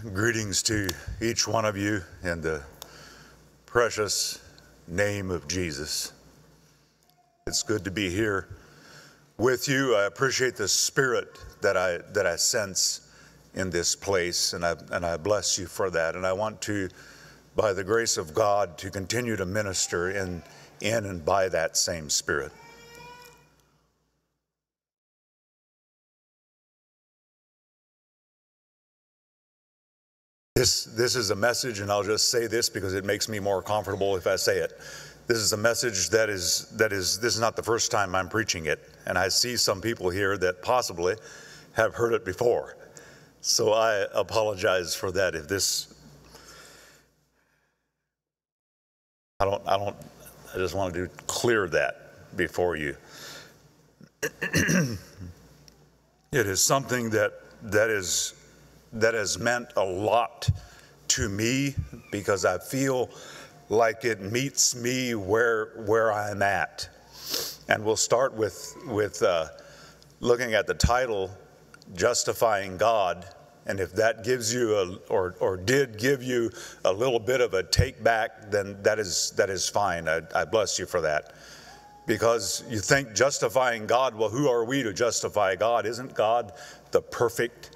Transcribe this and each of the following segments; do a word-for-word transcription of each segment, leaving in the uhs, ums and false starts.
Greetings to each one of you in the precious name of Jesus. It's good to be here with you. I appreciate the spirit that I that I sense in this place, and I and I bless you for that. And I want to, by the grace of God, to continue to minister in in and by that same spirit. This, this is a message, and I'll just say this because it makes me more comfortable if I say it. This is a message that is, that is, this is not the first time I'm preaching it, and I see some people here that possibly have heard it before. So I apologize for that if this, I don't, I don't, I just want to clear that before you. It is something that, that is, that has meant a lot to me because I feel like it meets me where where I'm at. And we'll start with with uh, looking at the title, Justifying God. And if that gives you a or or did give you a little bit of a take back, then that is that is fine. I, I bless you for that. Because you think justifying God, well, who are we to justify God? Isn't God the perfect?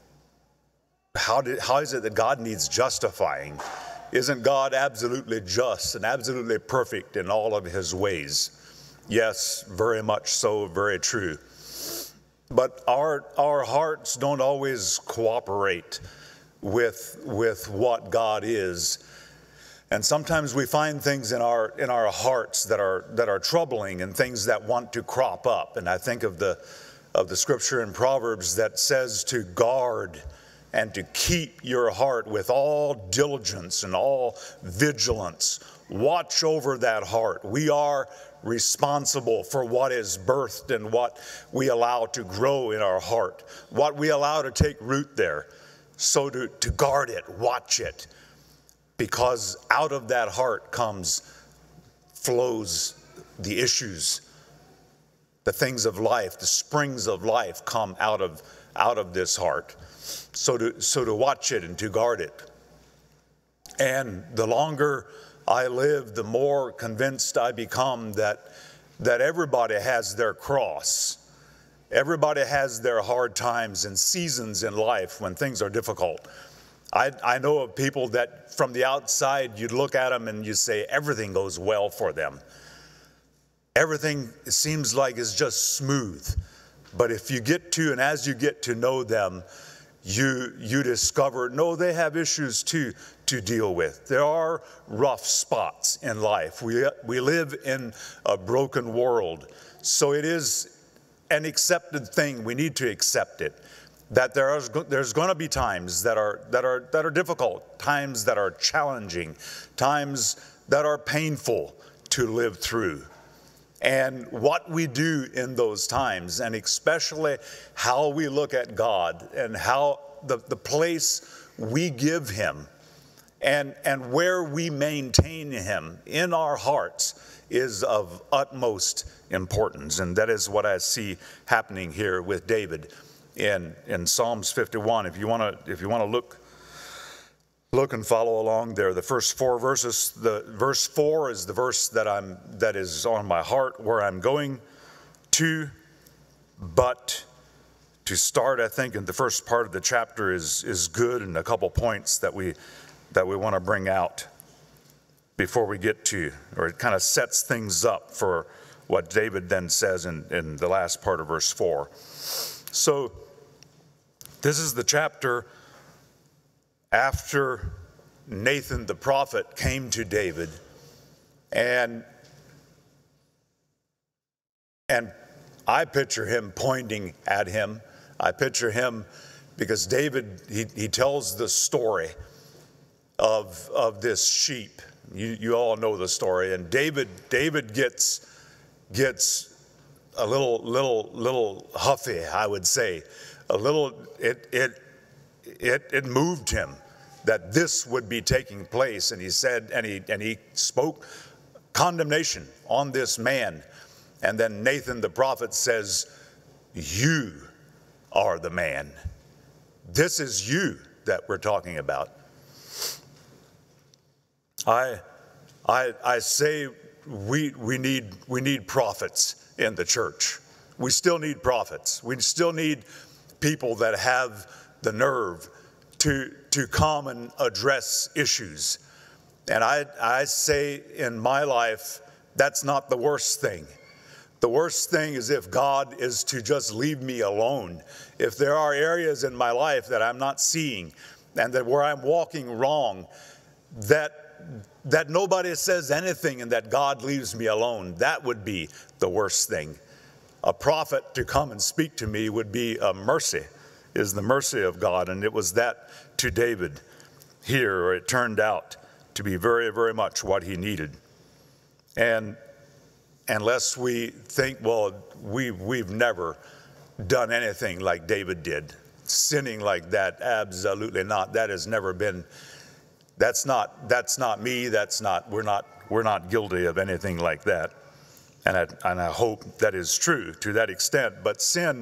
How, did, how is it that God needs justifying? Isn't God absolutely just and absolutely perfect in all of his ways? Yes, very much so, very true. But our, our hearts don't always cooperate with, with what God is. And sometimes we find things in our, in our hearts that are, that are troubling and things that want to crop up. And I think of the, of the scripture in Proverbs that says to guard and to keep your heart with all diligence and all vigilance. Watch over that heart. We are responsible for what is birthed and what we allow to grow in our heart, what we allow to take root there. So to, to guard it, watch it, because out of that heart comes, flows the issues, the things of life, the springs of life come out of, out of this heart. So to, so to watch it and to guard it. And the longer I live, the more convinced I become that, that everybody has their cross. Everybody has their hard times and seasons in life when things are difficult. I, I know of people that from the outside, you'd look at them and you say everything goes well for them. Everything seems like is just smooth. But if you get to, and as you get to know them, You, you discover, no, they have issues too to deal with. There are rough spots in life. We, we live in a broken world. So it is an accepted thing. We need to accept it. That there is, there's going to be times that are, that, are, that are difficult, times that are challenging, times that are painful to live through. And what we do in those times, and especially how we look at God and how the, the place we give him and, and where we maintain him in our hearts is of utmost importance. And that is what I see happening here with David in, in Psalms fifty-one. If you want to, if you want to look Look and follow along there. The first four verses, the verse four is the verse that I'm that is on my heart where I'm going to. But to start, I think in the first part of the chapter is is good, and a couple points that we that we want to bring out before we get to, or it kind of sets things up for what David then says in, in the last part of verse four. So this is the chapter after Nathan the prophet came to David and and I picture him pointing at him. I picture him because David, he, he tells the story of, of this sheep. You, you all know the story. And David, David gets, gets a little, little, little huffy, I would say. A little, it, it, It, it moved him that this would be taking place. And he said, and he, and he spoke condemnation on this man. And then Nathan the prophet says, you are the man. This is you that we're talking about. I, I, I say we, we, need, we need prophets in the church. We still need prophets. We still need people that have the nerve to, to come and address issues. And I, I say in my life, that's not the worst thing. The worst thing is if God is to just leave me alone. If there are areas in my life that I'm not seeing and that where I'm walking wrong, that, that nobody says anything and that God leaves me alone, that would be the worst thing. A prophet to come and speak to me would be a mercy, is the mercy of God. And it was that to David here, or it turned out to be very, very much what he needed. And unless we think, well, we, we've never done anything like David did, sinning like that, absolutely not. That has never been, that's not, that's not me, that's not, we're not, we're not guilty of anything like that. And I, and I hope that is true to that extent. But sin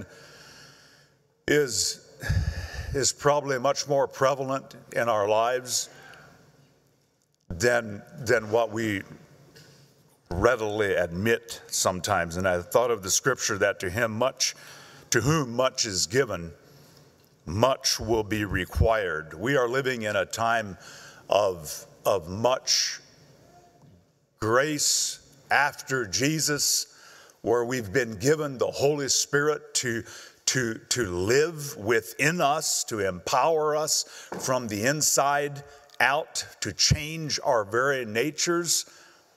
is, is probably much more prevalent in our lives than, than what we readily admit sometimes. And I thought of the scripture that to him much, to whom much is given, much will be required. We are living in a time of, of much grace after Jesus, where we've been given the Holy Spirit to, to, to live within us, to empower us from the inside out, to change our very natures.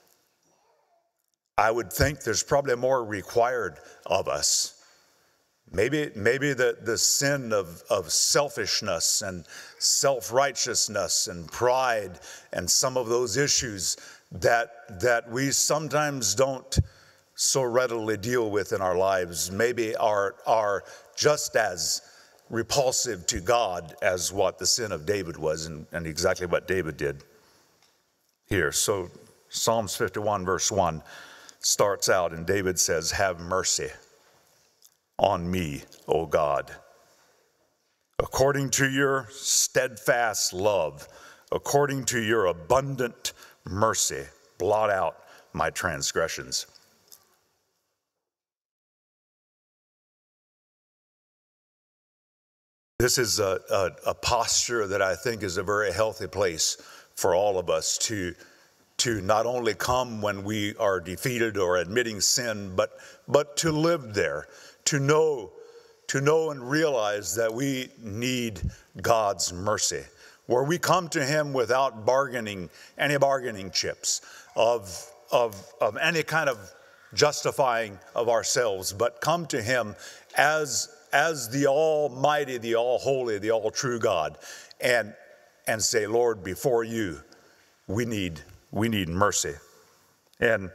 I would think there's probably more required of us. Maybe, maybe the, the sin of, of selfishness and self-righteousness and pride and some of those issues that, that we sometimes don't so readily deal with in our lives, maybe are, are just as repulsive to God as what the sin of David was, and, and exactly what David did here. So Psalms fifty-one verse one starts out, and David says, "Have mercy on me, O God, according to your steadfast love, according to your abundant mercy, blot out my transgressions." This is a, a, a posture that I think is a very healthy place for all of us to, to not only come when we are defeated or admitting sin, but, but to live there, to know, to know and realize that we need God's mercy, where we come to him without bargaining, any bargaining chips of, of, of any kind of justifying of ourselves, but come to him as, as the Almighty, the All-Holy, the All-True God, and, and say, Lord, before you, we need, we need mercy. And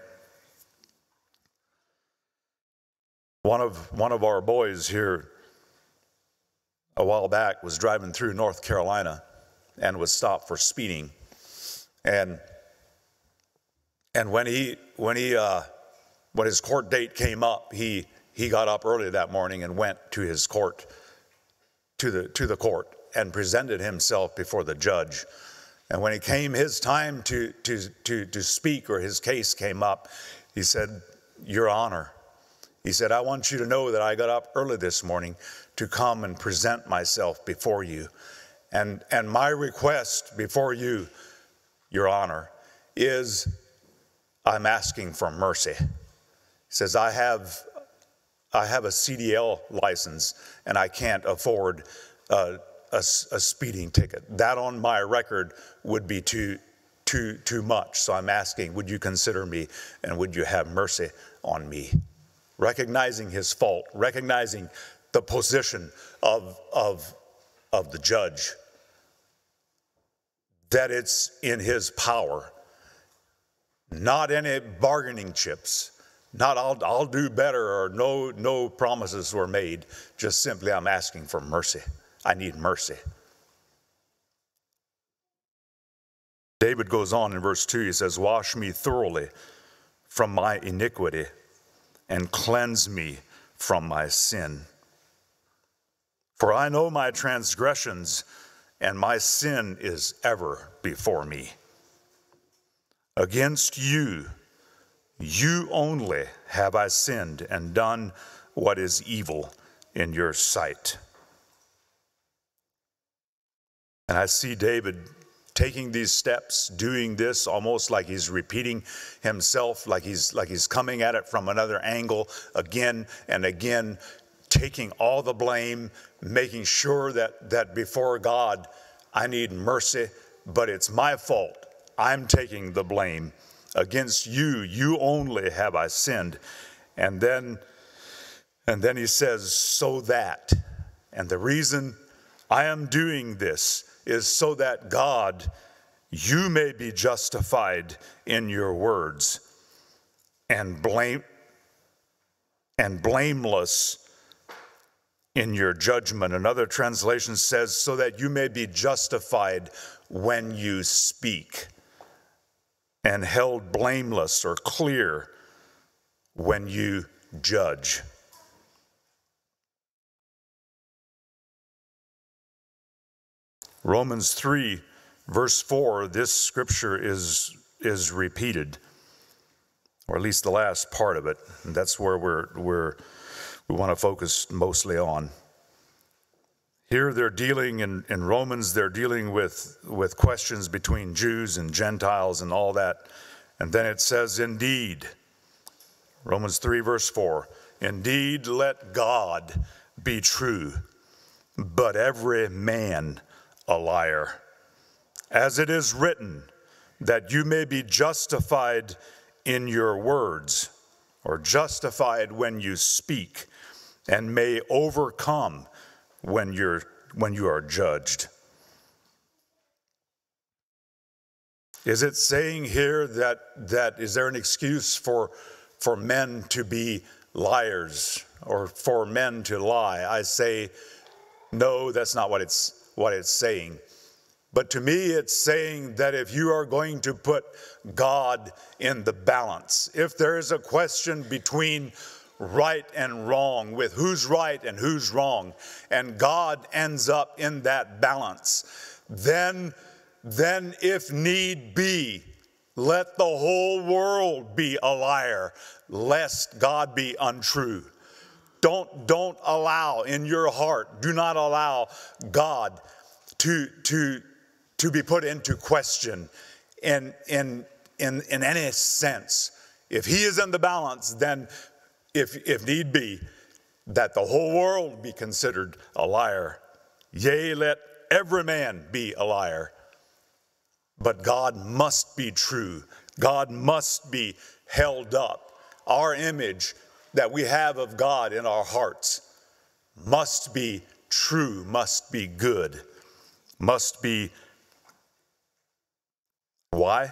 one of, one of our boys here a while back was driving through North Carolina and was stopped for speeding. And, and when he, when he, uh, when his court date came up, he, he got up early that morning and went to his court, to the, to the court, and presented himself before the judge. And when it came his time to, to, to, to speak, or his case came up, he said, Your Honor, he said, I want you to know that I got up early this morning to come and present myself before you. And, and my request before you, Your Honor, is I'm asking for mercy. He says, I have, I have a C D L license and I can't afford uh, a, a speeding ticket. That on my record would be too, too, too much. So I'm asking, would you consider me and would you have mercy on me? Recognizing his fault, recognizing the position of, of, of the judge, that it's in his power, not any bargaining chips, not I'll, I'll do better, or no, no promises were made, just simply I'm asking for mercy. I need mercy. David goes on in verse two, he says, wash me thoroughly from my iniquity and cleanse me from my sin. For I know my transgressions, and my sin is ever before me. Against you, you only have I sinned and done what is evil in your sight. And I see David taking these steps, doing this almost like he's repeating himself, like he's like he's coming at it from another angle again and again, taking all the blame, making sure that, that before God, I need mercy, but it's my fault. I'm taking the blame. Against you, you only have I sinned. And then, and then he says, so that, and the reason I am doing this is so that God, you may be justified in your words and blame and blameless in your judgment. Another translation says, so that you may be justified when you speak, and held blameless or clear when you judge. Romans three, verse four, this scripture is, is repeated, or at least the last part of it. And that's where we're, we're, we want to focus mostly on. Here they're dealing, in, in Romans, they're dealing with, with questions between Jews and Gentiles and all that. And then it says, indeed, Romans three, verse four, indeed let God be true, but every man a liar. As it is written, that you may be justified in your words, or justified when you speak, and may overcome when you're when you are judged. Is it saying here that that is there an excuse for for men to be liars or for men to lie? I say no, that's not what it's what it's saying. But to me, it's saying that if you are going to put God in the balance, if there is a question between right and wrong, with who's right and who's wrong, and God ends up in that balance, then, then if need be, let the whole world be a liar, lest God be untrue. Don't, don't allow in your heart, do not allow God to, to, to be put into question in, in, in, in any sense. If he is in the balance, then if, if need be, that the whole world be considered a liar. Yea, let every man be a liar. But God must be true. God must be held up. Our image that we have of God in our hearts must be true, must be good, must be. Why?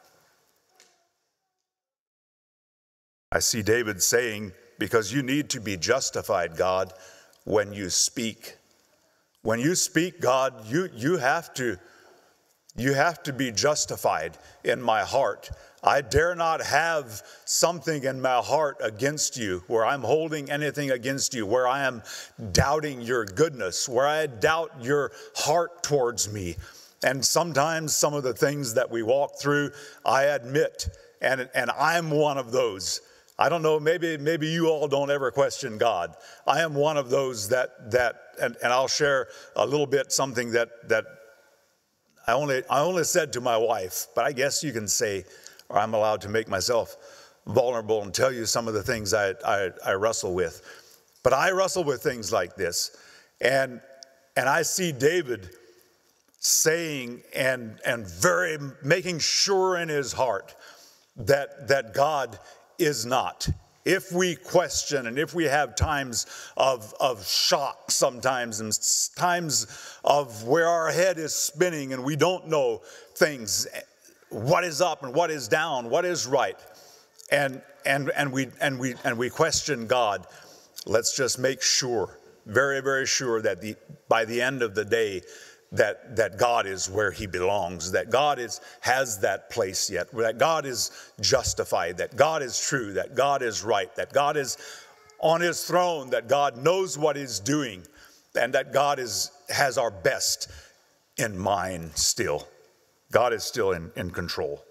I see David saying, because you need to be justified, God, when you speak. When you speak, God, you, you have to, you have to be justified in my heart. I dare not have something in my heart against you, where I'm holding anything against you, where I am doubting your goodness, where I doubt your heart towards me. And sometimes some of the things that we walk through, I admit, and, and I'm one of those. I don't know, maybe maybe you all don't ever question God. I am one of those that, that and, and I'll share a little bit something that, that I only I only said to my wife, but I guess you can say, or I'm allowed to make myself vulnerable and tell you some of the things I, I, I wrestle with. But I wrestle with things like this. And, and I see David saying and, and very making sure in his heart that, that God is not. If we question and if we have times of, of shock sometimes and times of where our head is spinning and we don't know things, what is up and what is down, what is right, and and and we and we and we question God, let's just make sure, very, very sure that the by the end of the day, that that God is where he belongs, that God is has that place yet, that God is justified, that God is true, that God is right, that God is on his throne, that God knows what he's doing, and that God is has our best in mind still. God is still in, in control.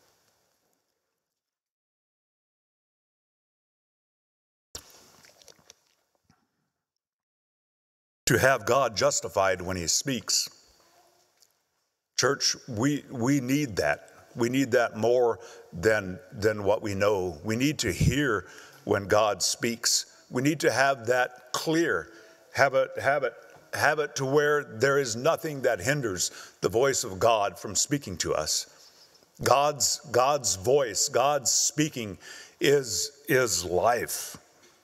To have God justified when he speaks. Church, we, we need that. We need that more than, than what we know. We need to hear when God speaks. We need to have that clear. Have it, have it, have it to where there is nothing that hinders the voice of God from speaking to us. God's, God's voice, God's speaking is, is life.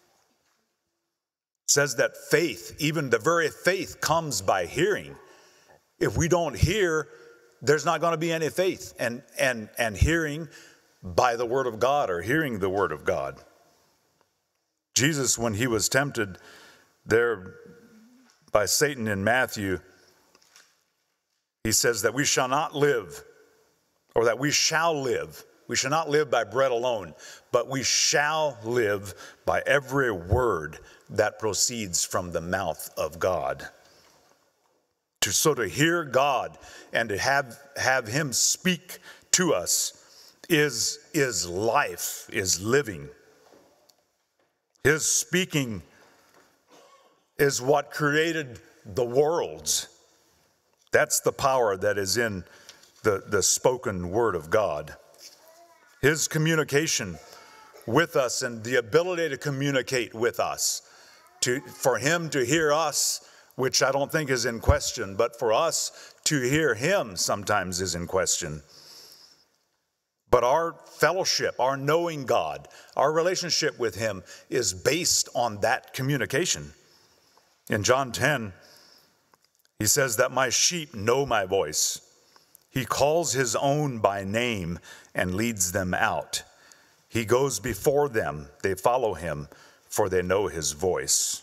It says that faith, even the very faith, comes by hearing. If we don't hear, there's not going to be any faith. And, and, and hearing by the word of God, or hearing the word of God. Jesus, when he was tempted there by Satan in Matthew, he says that we shall not live, or that we shall live. We shall not live by bread alone, but we shall live by every word that proceeds from the mouth of God. To, so to hear God and to have, have him speak to us is, is life, is living. His speaking is what created the worlds. That's the power that is in the, the spoken word of God. His communication with us and the ability to communicate with us, to, for him to hear us, which I don't think is in question, but for us to hear him sometimes is in question. But our fellowship, our knowing God, our relationship with him is based on that communication. In John ten, he says that my sheep know my voice. He calls his own by name and leads them out. He goes before them, they follow him, for they know his voice.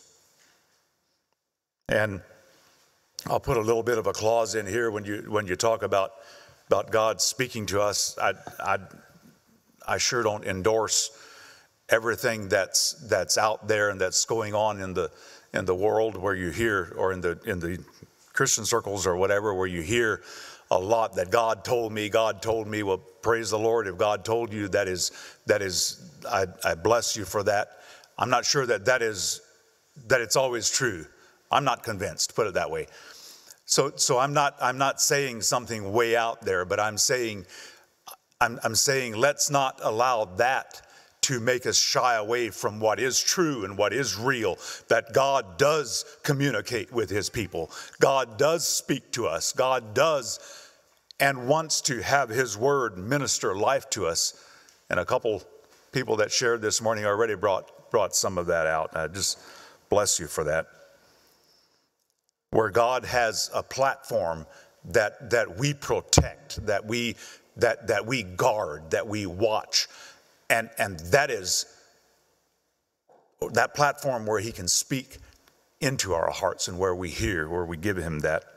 And I'll put a little bit of a clause in here when you when you talk about, about God speaking to us. I, I, I sure don't endorse everything that's that's out there and that's going on in the in the world where you hear, or in the in the Christian circles or whatever, where you hear a lot that God told me, God told me. Well, praise the Lord. If God told you, that is, that is, I, I bless you for that. I'm not sure that that is, that it's always true. I'm not convinced, put it that way. So, so I'm not, I'm not saying something way out there, but I'm saying, I'm, I'm saying let's not allow that to make us shy away from what is true and what is real, that God does communicate with his people. God does speak to us. God does and wants to have his word minister life to us. And a couple people that shared this morning already brought, brought some of that out. I just bless you for that. Where God has a platform that, that we protect, that we, that, that we guard, that we watch. And, and that is that platform where he can speak into our hearts and where we hear, where we give him that.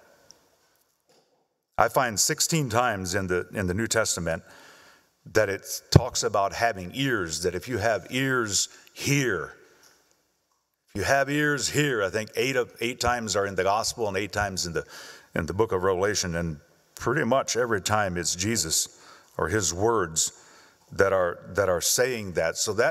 I find sixteen times in the, in the New Testament that it talks about having ears, that if you have ears, hear. If you have ears, hear. I think eight of eight times are in the gospel and eight times in the, in the book of Revelation. And pretty much every time it's Jesus or his words that are that are saying that. So that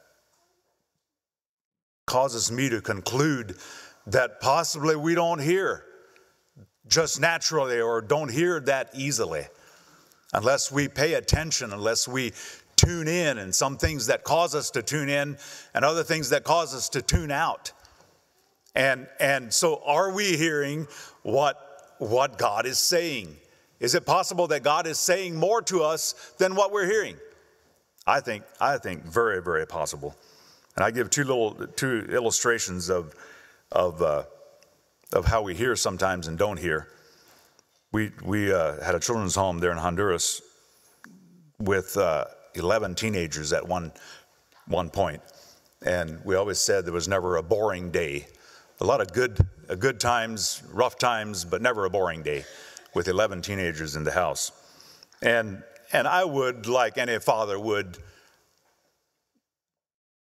causes me to conclude that possibly we don't hear just naturally, or don't hear that easily, unless we pay attention, unless we tune in, and some things that cause us to tune in and other things that cause us to tune out. And and so are we hearing what what God is saying? Is it possible that God is saying more to us than what we're hearing? I think, I think very, very possible. And I give two little, two illustrations of, of, uh, of how we hear sometimes and don't hear. We, we uh, had a children's home there in Honduras with uh, eleven teenagers at one, one point. And we always said there was never a boring day. A lot of good, uh, good times, rough times, but never a boring day with eleven teenagers in the house. And And I would, like any father would,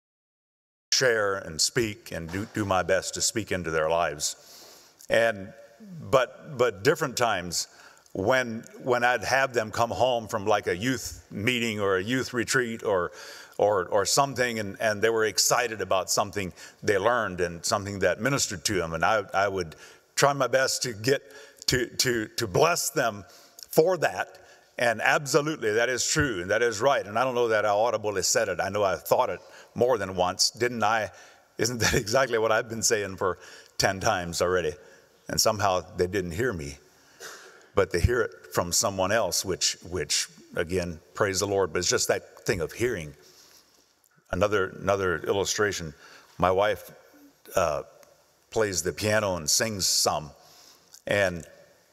share and speak and do, do my best to speak into their lives. And but but different times when when I'd have them come home from like a youth meeting or a youth retreat or or or something, and, and they were excited about something they learned and something that ministered to them, and I I would try my best to get to to to bless them for that. And absolutely, that is true, and that is right. And I don't know that I audibly said it. I know I thought it more than once, didn't I? Isn't that exactly what I've been saying for ten times already? And somehow they didn't hear me, but they hear it from someone else, which, which again, praise the Lord. But it's just that thing of hearing. Another, another illustration. My wife uh, plays the piano and sings some, and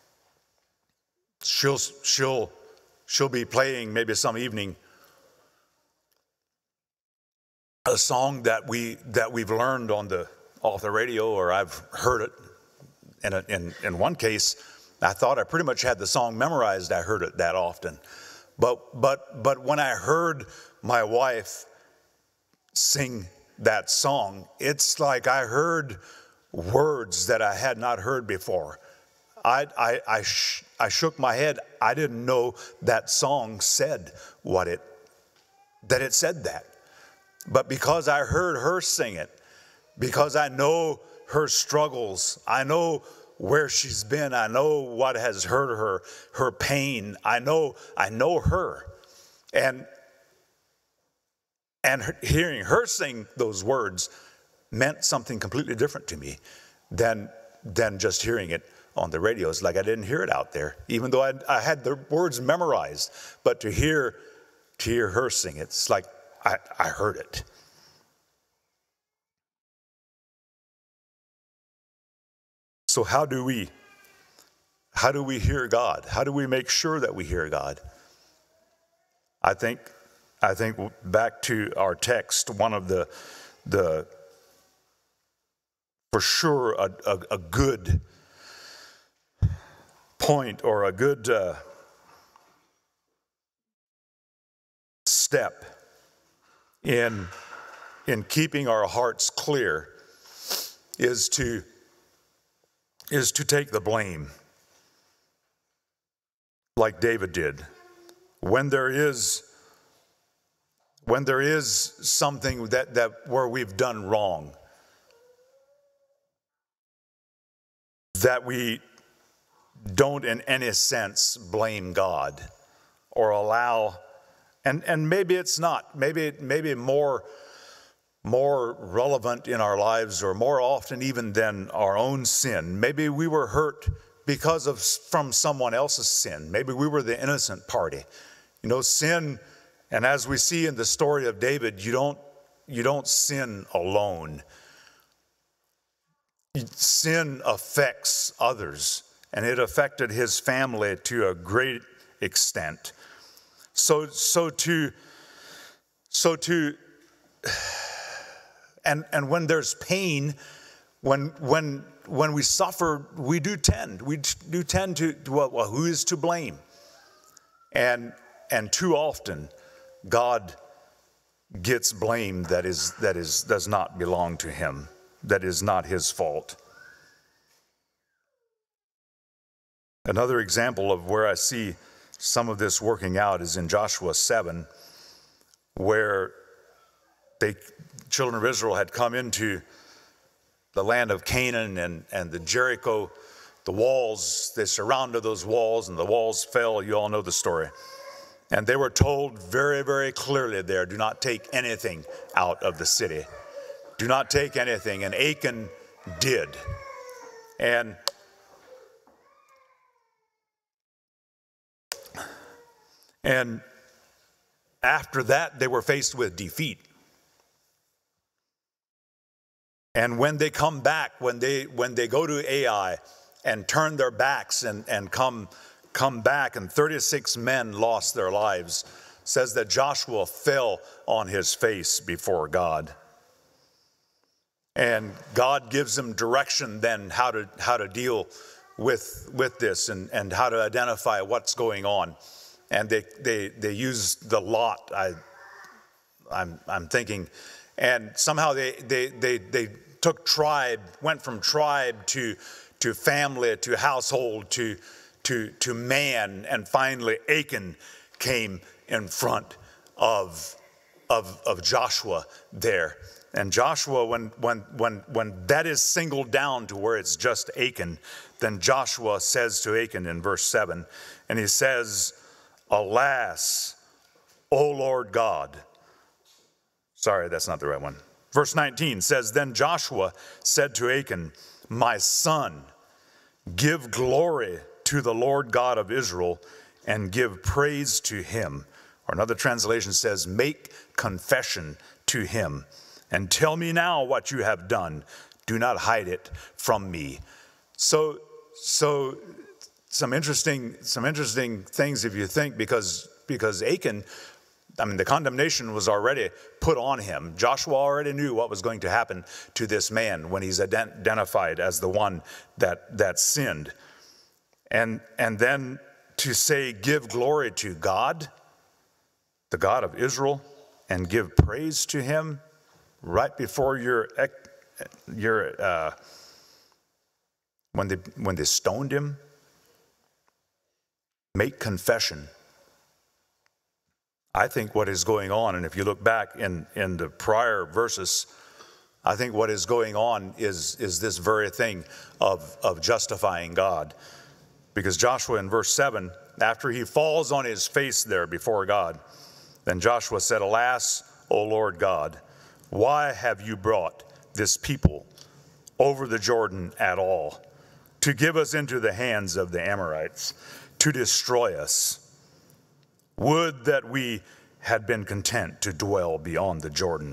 she'll she'll. She'll be playing maybe some evening a song that we that we've learned on the off the radio, or I've heard it. And in in one case, I thought I pretty much had the song memorized. I heard it that often, but but but when I heard my wife sing that song, it's like I heard words that I had not heard before. I I I, sh- I shook my head. I didn't know that song said what it, that it said that. But because I heard her sing it, because I know her struggles, I know where she's been, I know what has hurt her, her pain, I know, I know her. And, and hearing her sing those words meant something completely different to me than, than just hearing it on the radio. It's like I didn't hear it out there, even though I, I had the words memorized. But to hear, to hear her sing it, it's like I, I heard it. So how do we, how do we hear God? How do we make sure that we hear God? I think, I think back to our text, one of the, the for sure a, a, a good point or a good uh, step in in keeping our hearts clear is to is to take the blame, like David did. When there is when there is something that, that where we've done wrong, that we don't in any sense blame God or allow, and, and maybe it's not, maybe maybe more, more relevant in our lives or more often even than our own sin. Maybe we were hurt because of from someone else's sin. Maybe we were the innocent party. You know, sin, and as we see in the story of David, you don't you don't sin alone. Sin affects others, and it affected his family to a great extent. So, so to, so to, and and when there's pain, when when when we suffer, we do tend, we do tend to, well, well who is to blame? And and too often, God gets blame that is that is does not belong to him, that is not his fault. Another example of where I see some of this working out is in Joshua seven, where the children of Israel had come into the land of Canaan, and, and the Jericho, the walls, they surrounded those walls, and the walls fell. You all know the story. And they were told very, very clearly there, do not take anything out of the city. Do not take anything. And Achan did. And And after that, they were faced with defeat. And when they come back, when they when they go to Ai and turn their backs and, and come, come back, and thirty-six men lost their lives, says that Joshua fell on his face before God. And God gives him direction then how to how to deal with, with this and, and how to identify what's going on. And they, they, they used the lot, I, I'm, I'm thinking, and somehow they, they, they, they took tribe, went from tribe to, to family, to household, to, to, to man, and finally Achan came in front of, of, of Joshua there. And Joshua, when, when, when, when that is singled down to where it's just Achan, then Joshua says to Achan in verse seven, and he says, alas, O Lord God. Sorry, that's not the right one. Verse nineteen says, then Joshua said to Achan, my son, give glory to the Lord God of Israel and give praise to him. Or another translation says, make confession to him. And tell me now what you have done. Do not hide it from me. So, so some interesting, some interesting things if you think, because, because Achan, I mean, the condemnation was already put on him. Joshua already knew what was going to happen to this man when he's ident- identified as the one that, that sinned. And, and then to say, give glory to God, the God of Israel, and give praise to him, right before your, your uh, when they when they stoned him, make confession. I think what is going on, and if you look back in, in the prior verses, I think what is going on is, is this very thing of, of justifying God. Because Joshua in verse seven, after he falls on his face there before God, then Joshua said, alas, O Lord God, why have you brought this people over the Jordan at all, to give us into the hands of the Amorites, to destroy us? Would that we had been content to dwell beyond the Jordan.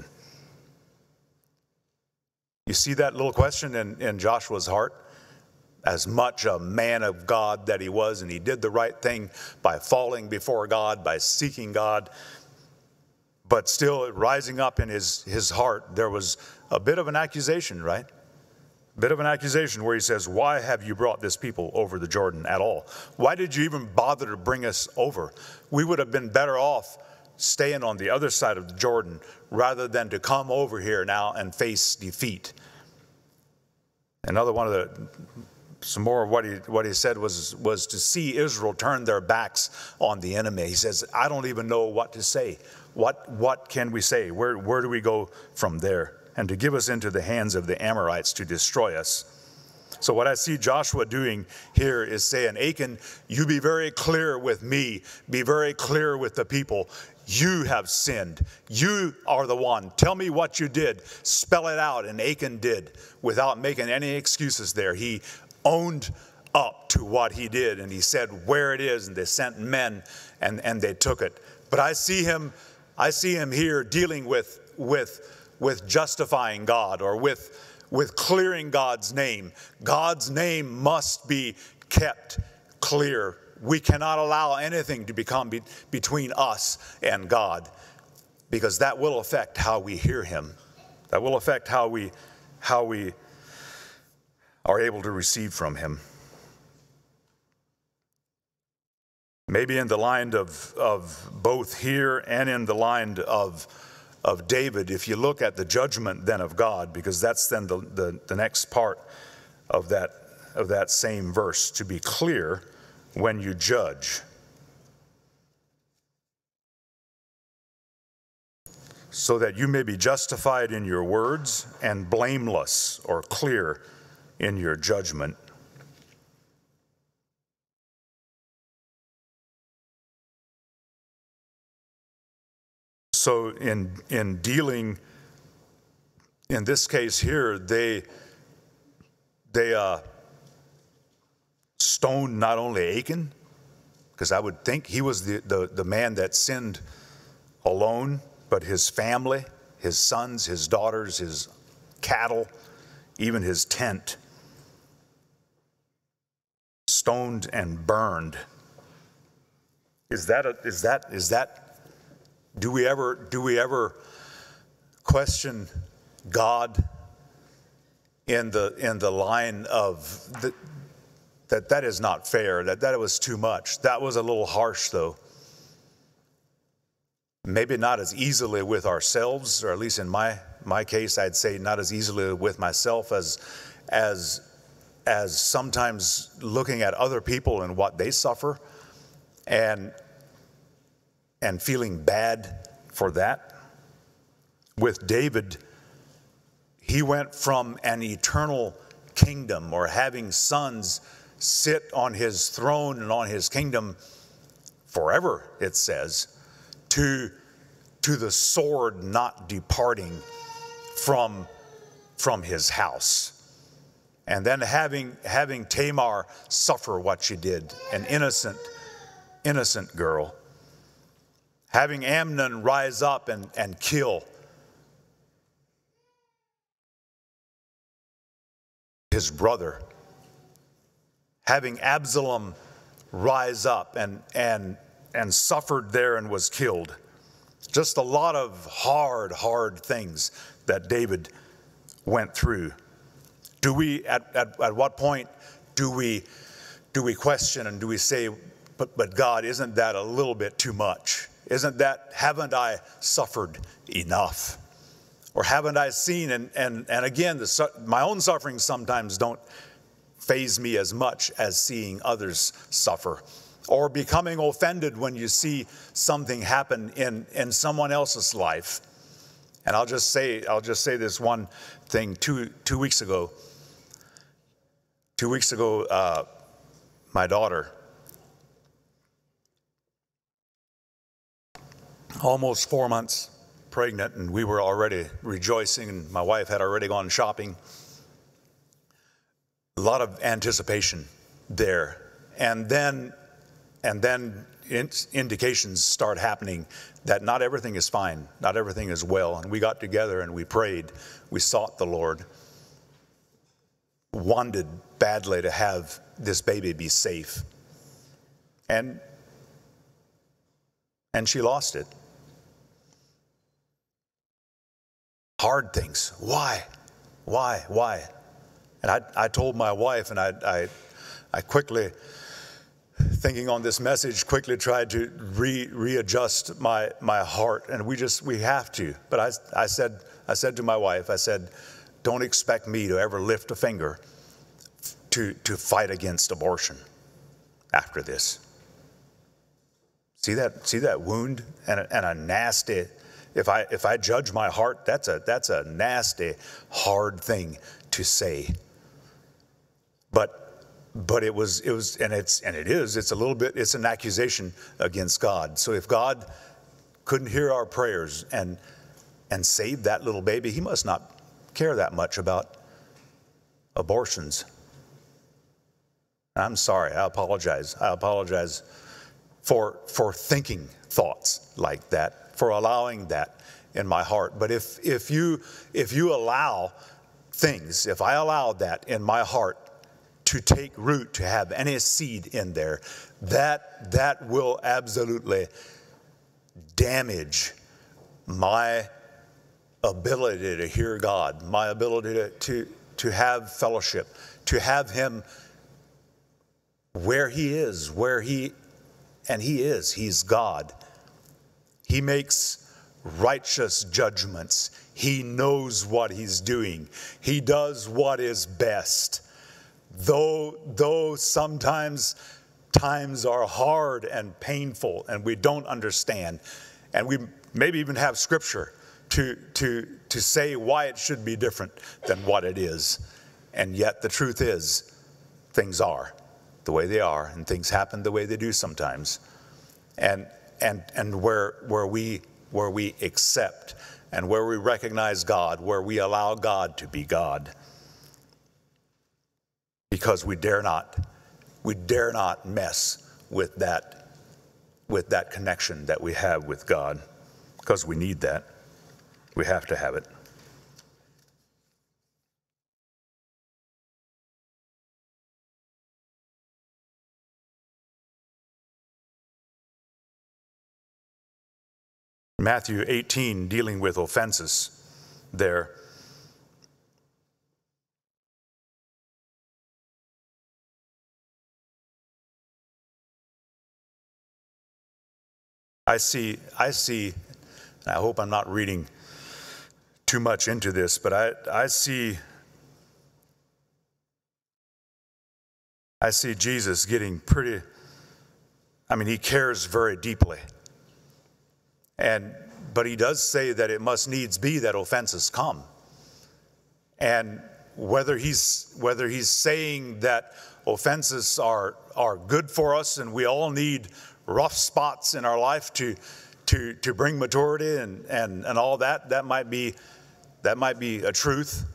You see that little question in, in Joshua's heart? As much a man of God that he was, and he did the right thing by falling before God, by seeking God, but still rising up in his, his heart, there was a bit of an accusation, right? A bit of an accusation where he says, why have you brought this people over the Jordan at all? Why did you even bother to bring us over? We would have been better off staying on the other side of the Jordan rather than to come over here now and face defeat. Another one of the, some more of what he, what he said was, was to see Israel turn their backs on the enemy. He says, I don't even know what to say. What, what can we say? Where, where do we go from there? And to give us into the hands of the Amorites to destroy us. So what I see Joshua doing here is saying, Achan, you be very clear with me. Be very clear with the people. You have sinned. You are the one. Tell me what you did. Spell it out. And Achan did without making any excuses there. He owned up to what he did. And he said where it is. And they sent men and, and they took it. But I see him I see him here dealing with, with, with justifying God, or with, with clearing God's name. God's name must be kept clear. We cannot allow anything to become be, between us and God, because that will affect how we hear him. That will affect how we, how we are able to receive from him. Maybe in the line of, of both here and in the line of, of David, if you look at the judgment then of God, because that's then the, the, the next part of that, of that same verse, to be clear when you judge. So that you may be justified in your words and blameless or clear in your judgment. So in, in dealing, in this case here, they, they uh, stoned not only Achan, because I would think he was the, the, the man that sinned alone, but his family, his sons, his daughters, his cattle, even his tent, stoned and burned. Is that, a, is that, is that, Do we ever, do we ever question God in the, in the line of the, that that is not fair, that that was too much? That was a little harsh, though. Maybe not as easily with ourselves, or at least in my, my case, I'd say not as easily with myself as, as, as sometimes looking at other people and what they suffer and, and feeling bad for that. With David, he went from an eternal kingdom, or having sons sit on his throne and on his kingdom forever, it says, to, to the sword not departing from, from his house. And then having, having Tamar suffer what she did, an innocent, innocent girl. Having Amnon rise up and, and kill his brother. Having Absalom rise up and, and, and suffered there and was killed. Just a lot of hard, hard things that David went through. Do we, at, at, at what point do we, do we question and do we say, but, but God, isn't that a little bit too much? Isn't that, haven't I suffered enough? Or haven't I seen, and, and, and again, the, my own sufferings sometimes don't faze me as much as seeing others suffer. Or becoming offended when you see something happen in, in someone else's life. And I'll just say, I'll just say this one thing. Two, two weeks ago, two weeks ago, uh, my daughter, almost four months pregnant, and we were already rejoicing, and my wife had already gone shopping. A lot of anticipation there. And then, and then indications start happening that not everything is fine, not everything is well. And we got together and we prayed, we sought the Lord, wanted badly to have this baby be safe. And, and she lost it. Hard things. Why? Why? Why? And I, I told my wife, and I, I, I quickly, thinking on this message, quickly tried to re, readjust my, my heart. And we just, we have to. But I, I said, I said to my wife, I said, don't expect me to ever lift a finger to, to fight against abortion after this. See that, see that wound and a, and a nasty, if I, if I judge my heart, that's a, that's a nasty, hard thing to say. But, but it was, it was, and it's, and it is, it's a little bit, it's an accusation against God. So if God couldn't hear our prayers and, and save that little baby, he must not care that much about abortions. I'm sorry, I apologize. I apologize for, for thinking thoughts like that, for allowing that in my heart. But if, if you, if you allow things, if I allow that in my heart to take root, to have any seed in there, that, that will absolutely damage my ability to hear God, my ability to, to, to have fellowship, to have him where he is, where he, and he is, he's God. He makes righteous judgments. He knows what he's doing. He does what is best. Though, though sometimes times are hard and painful and we don't understand, and we maybe even have scripture to, to, to say why it should be different than what it is. And yet the truth is, things are the way they are, and things happen the way they do sometimes. And, and, and where, where, we, where we accept and where we recognize God, where we allow God to be God. Because we dare not, we dare not mess with that, with that connection that we have with God, because we need that. We have to have it. Matthew eighteen, dealing with offenses there. I see, I see, I hope I'm not reading too much into this, but I, I see I see Jesus getting pretty, I mean, he cares very deeply. And, but he does say that it must needs be that offenses come. And whether he's, whether he's saying that offenses are, are good for us and we all need rough spots in our life to, to, to bring maturity and, and, and all that, that might be, that might be a truth.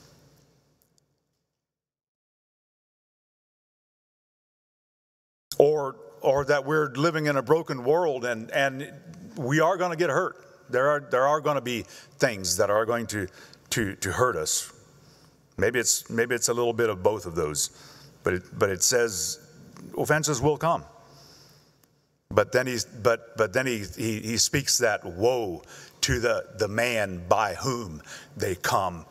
Or, or that we're living in a broken world and, and we are going to get hurt. There are, there are going to be things that are going to, to, to hurt us. Maybe it's, maybe it's a little bit of both of those, but it, but it says offenses will come. But then he's, but, but then he, he, he speaks that woe to the, the man by whom they come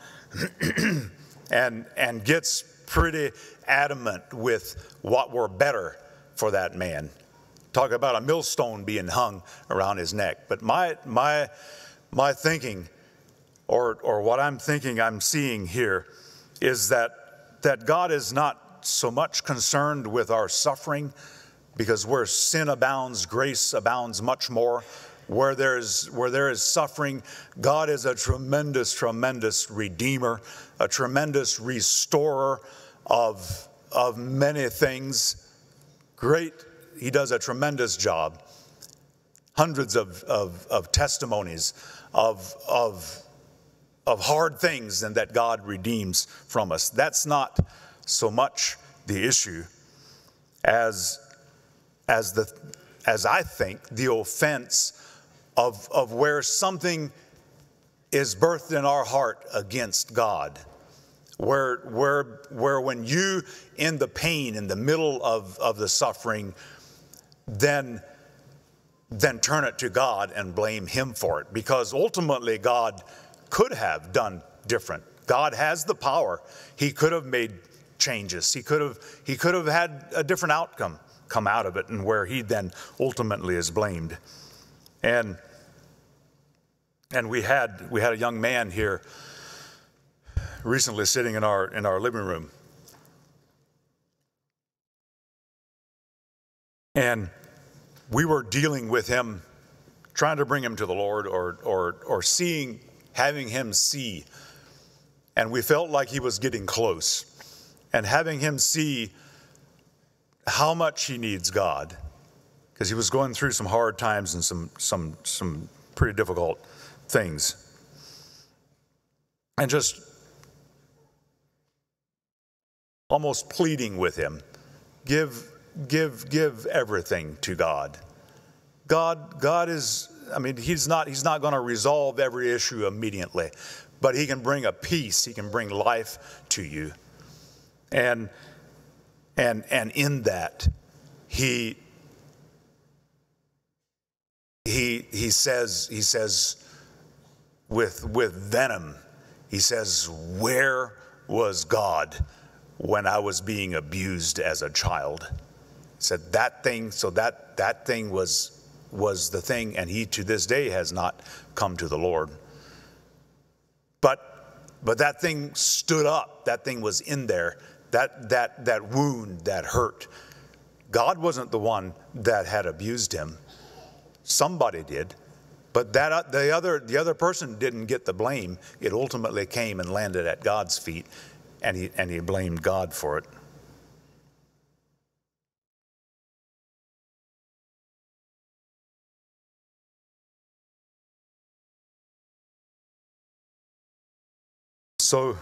and, and gets pretty adamant with what were better for that man. Talk about a millstone being hung around his neck. But my, my, my thinking, or, or what I'm thinking I'm seeing here, is that, that God is not so much concerned with our suffering, because where sin abounds, grace abounds much more. Where there is, where there is suffering, God is a tremendous, tremendous redeemer, a tremendous restorer of, of many things. Great, he does a tremendous job. Hundreds of, of, of testimonies of, of, of hard things and that God redeems from us. That's not so much the issue as, as, the, as I think the offense of, of where something is birthed in our heart against God. Where, where, where when you, in the pain, in the middle of, of the suffering, then, then turn it to God and blame him for it. Because ultimately God could have done different. God has the power. He could have made changes. He could have, he could have had a different outcome come out of it, and where he then ultimately is blamed. And, and we had, we had a young man here recently sitting in our, in our living room. And we were dealing with him, trying to bring him to the Lord, or, or, or seeing, having him see. And we felt like he was getting close. And having him see how much he needs God, because he was going through some hard times and some, some, some pretty difficult things. And just almost pleading with him, give, give, give everything to God. God, God is, I mean, he's not, he's not going to resolve every issue immediately, but he can bring a peace, he can bring life to you. And, and, and in that, he, he, he says, he says with, with venom, he says, where was God when I was being abused as a child? He said that thing, so that, that thing was, was the thing, and he to this day has not come to the Lord. But, but that thing stood up, that thing was in there, that, that, that wound, that hurt. God wasn't the one that had abused him. Somebody did. But that, the, other, the other person didn't get the blame. It ultimately came and landed at God's feet, and he, and he blamed God for it. So,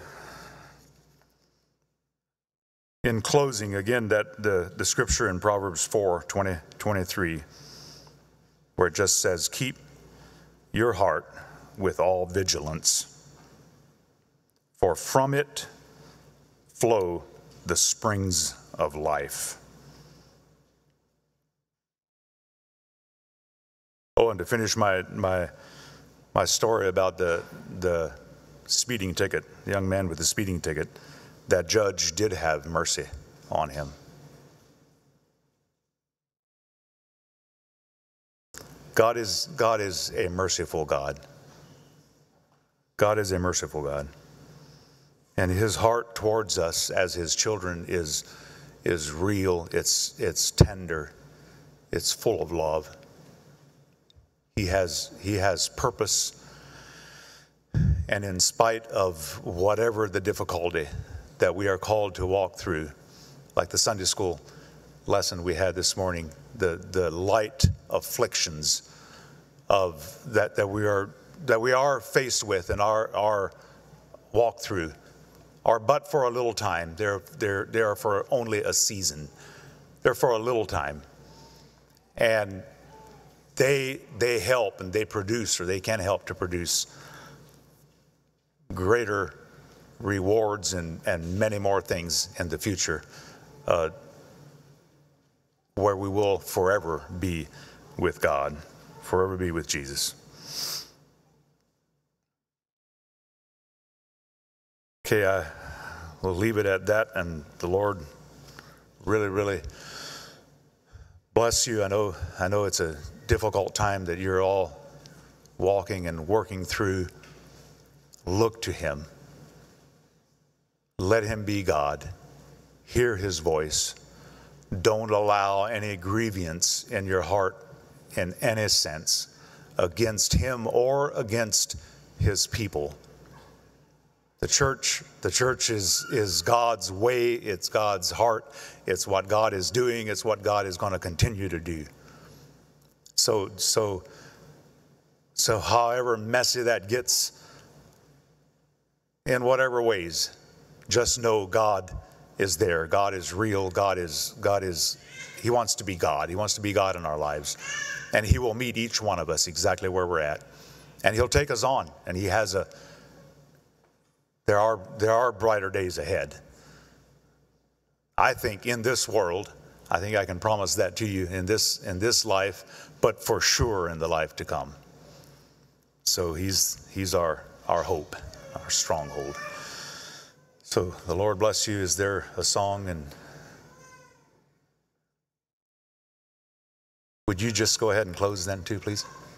in closing, again, that the, the scripture in Proverbs four, twenty, twenty-three, where it just says, keep your heart with all vigilance, for from it flow the springs of life. Oh, and to finish my my my story about the the speeding ticket, the young man with the speeding ticket, that judge did have mercy on him. God is, God is a merciful God. God is a merciful God. And his heart towards us as his children is, is real, it's, it's tender, it's full of love. He has, he has purpose, and in spite of whatever the difficulty that we are called to walk through, like the Sunday school lesson we had this morning, the, the light afflictions of that, that we are that we are faced with in our, our walk through are but for a little time. They're, they're, they're for only a season. They're for a little time. And they, they help and they produce, or they can help to produce greater rewards and, and many more things in the future, uh, where we will forever be with God, forever be with Jesus. Okay, I will leave it at that, and the Lord really, really bless you. I know, I know it's a difficult time that you're all walking and working through. Look to Him. Let Him be God. Hear His voice. Don't allow any grievance in your heart in any sense against Him or against His people. The church, the church is, is God's way, it's God's heart, it's what God is doing, it's what God is going to continue to do. So, so, so however messy that gets, in whatever ways, just know God is there. God is real. God is, God is, He wants to be God. He wants to be God in our lives. And He will meet each one of us exactly where we're at. And He'll take us on. And He has a, there are, there are brighter days ahead. I think in this world, I think I can promise that to you in this, in this life, but for sure in the life to come. So He's, He's our, our hope, our stronghold. So the Lord bless you. Is there a song? And would you just go ahead and close then too, please?